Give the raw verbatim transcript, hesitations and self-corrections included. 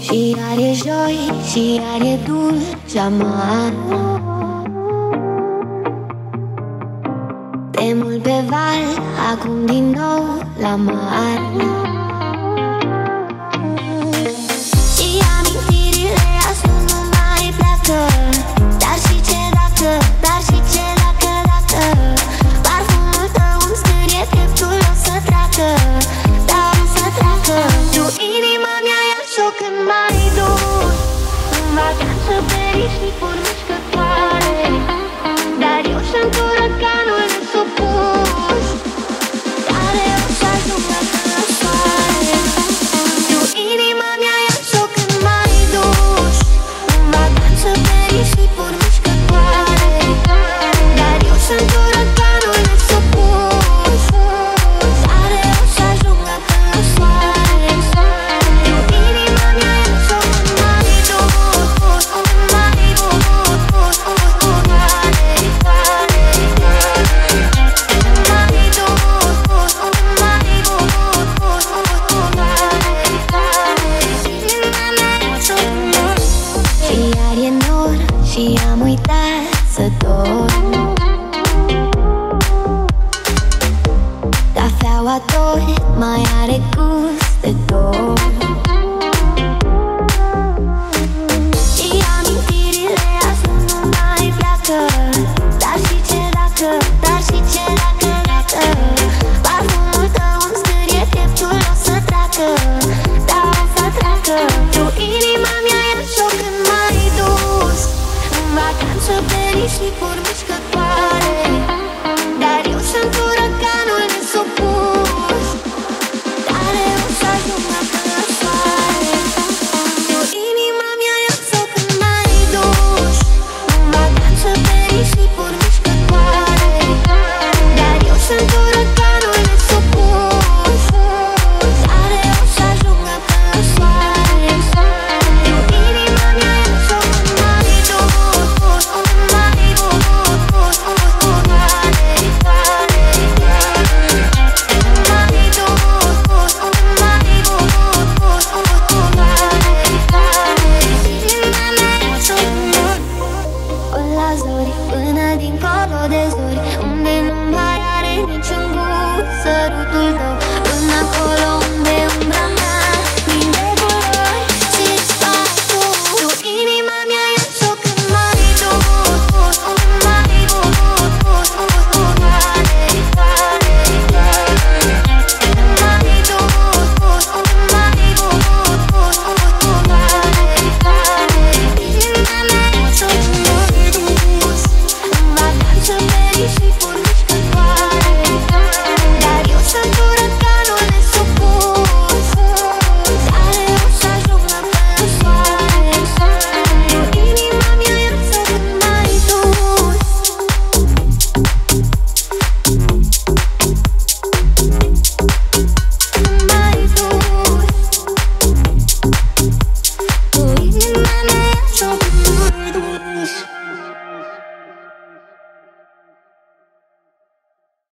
Și iar e joi, și iar e dulce amar. De mult pe val, acum din nou la mar. Și amintirile azi nu mai pleacă. Dar și ce dacă, dar și ce dacă, dacă parfumul tău îmi scârie pieptul, o să treacă. Da, o să treacă. Tu inima mea ia-și-o când m-ai dus în vacanță pe risipuri mișcătoare. Dar eu sunt uraganul nesupus care o să ajungă până la soare. Tu inima mea ia-și-o când m-ai dus în vacanță pe risipuri mișcătoare. Dar eu sunt uraganul nesupus care o să ajungă până la soare. Tu inima mea ia-și-o când m-ai dus, când m-ai dus, și iar e nor și am uitat să dorm. Cafeaua tot mai are gust de dorm. Și amintirile azi nu mai pleacă. Dar și ce dacă, dar și ce dacă, dacă parfumul tău îmi scârie pieptul, o să treacă. Da, o să treacă.